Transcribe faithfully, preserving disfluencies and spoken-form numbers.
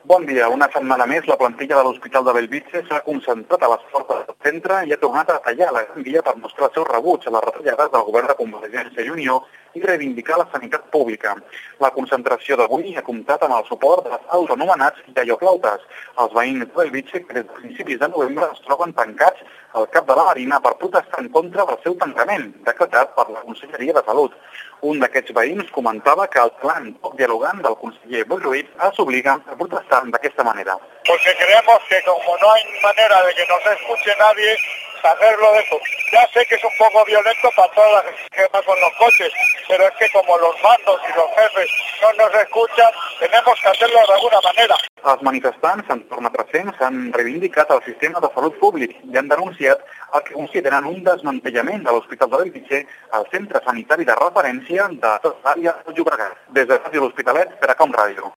Bon dia. Una setmana més, la plantilla de l'Hospital de Bellvitge s'ha concentrat a les portes del centre i ha tornat a tallar la Gran Via per mostrar el seu rebuig a les retallades del govern de Convergència i Unió i reivindicar la sanitat pública. La concentració d'avui ha comptat amb el suport dels autoanomenats galloflautes, els veïns de Bellvitge que des de principis de novembre es troben tancats al cap de la Marina per protestar en contra del seu tancament, decretat per la Conselleria de Salut. Un d'aquests veïns comentava que el plan poc dialogant del conseller Boi Ruiz els obliga a protestar de esta manera. Porque creemos que como no hay manera de que nos escuche nadie, hacerlo de eso. Ya sé que es un poco violento para toda la gente que va con los coches, pero es que como los mandos y los jefes no nos escuchan, tenemos que hacerlo de alguna manera. Els manifestants, en torn a tres-cents, han reivindicat el sistema de salut públic i han denunciat el que consideren un desmantellament de l'Hospital de Bellvitge, el centre sanitari de referència de tota l'àrea del Llobregat. Des de Ràdio L'Hospitalet per a Com Ràdio.